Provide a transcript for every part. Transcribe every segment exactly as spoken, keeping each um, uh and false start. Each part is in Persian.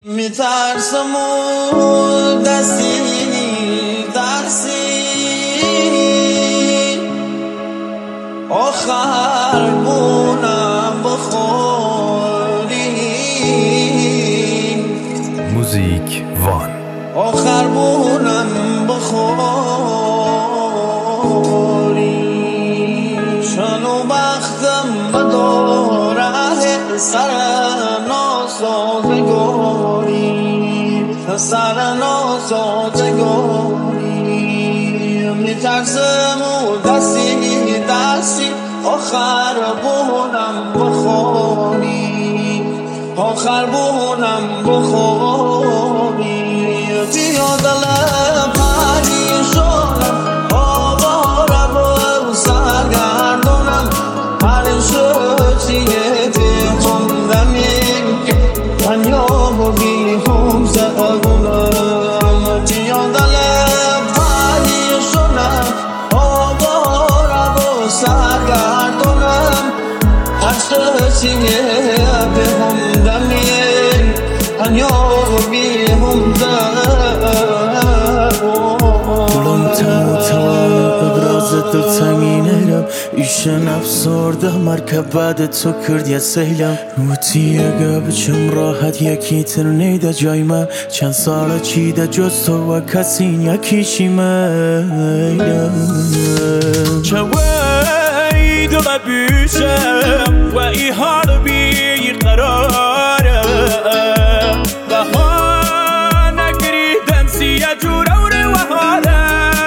میترسم و دستی درسی آخر بونم بخوری موزیک وان آخر بونم بخوری شنو بختم بداره سر ناسازگاری سر ناسازگاری میترسم و دستی دستی آخر بونم بخوری آخر بونم بخوری پیاده پریشانم آوارم و سرگردونم هر شوچیه پیخوندمیم تنیا و بیخوم زدونم پیاده پریشانم آوارم و سرگردونم هر شوچیه پیخوندمیم تنیا و بیخوم دو تنگینم ایشن افسردم مرکب بعد تو کرد یه سیلم روتی اگه بچم راحت یکی تر نیده جای من چند ساله چیده جز تو و کسی یکیشی میلم چوی دو ببوشم و ای حال بی قراره بها نگریدن سیه جوره و حاله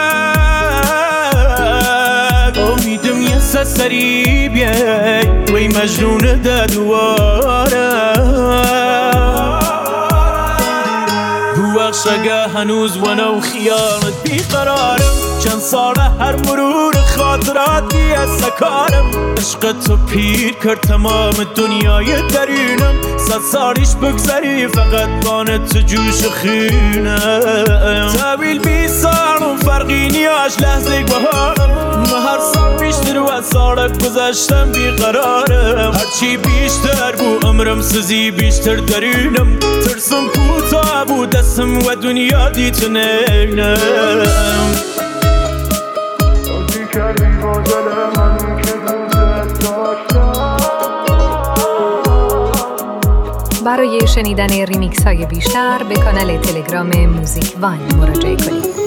سری بیای وی مجنون ده دواره بوخشگه هنوز ونو خیالت بیقرارم چند ساله هر مرور خاطراتی از سکارم عشق تو پیر کرد تمام دنیای درونم صد سالیش بگذری فقط بانه تو جوش خونم طویل بی سال و فرقی نیاش لحظه بهارم هر سال بیشتر و سال گذشتم بیقرارم هرچی بیشتر بو عمرم سزی بیشتر درونم ترسم کوتاه بو دستم و دنیا دیت نینم برای شنیدن ریمیکس های بیشتر به کانال تلگرام موزیک وان مراجعه کنید.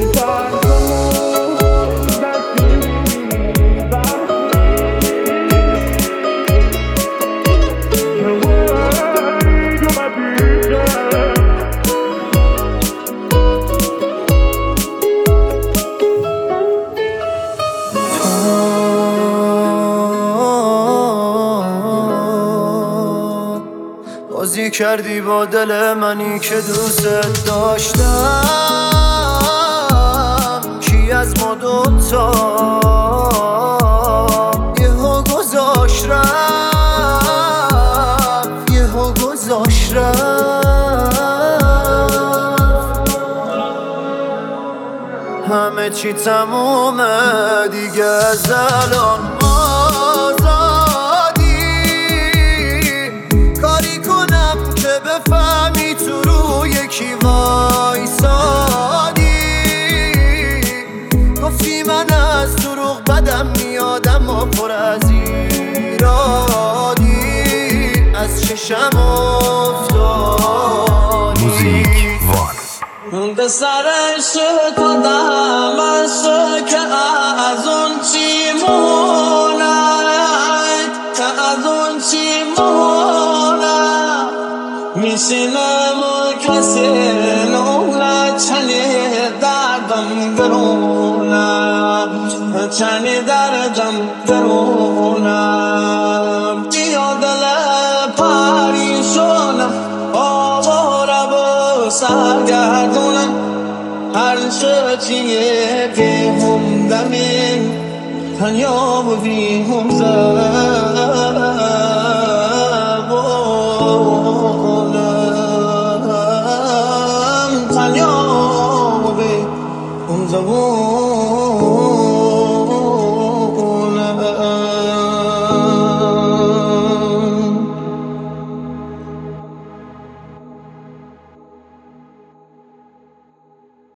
بازی کردی با دل منی که دوست داشتم کی از ما دوتا یهو گذاشت رفت یهو گذاشت رفت همه چی تمومه دیگه از الان بفهمی تو رو یکی وایسادی گفتی من از دروغ بدم میادم و پر از ایرادی از چشم افتادی موزیک وان به سرش کدام است که از اون چی موند که از اون چی موند میشینم و کسی نونه چنی دردم گرونم چنی دردم گرونم پیاده پریشانم آواره و سرگردونم هر شوچیه بیهوم دمیم تنیا و بیهوم زد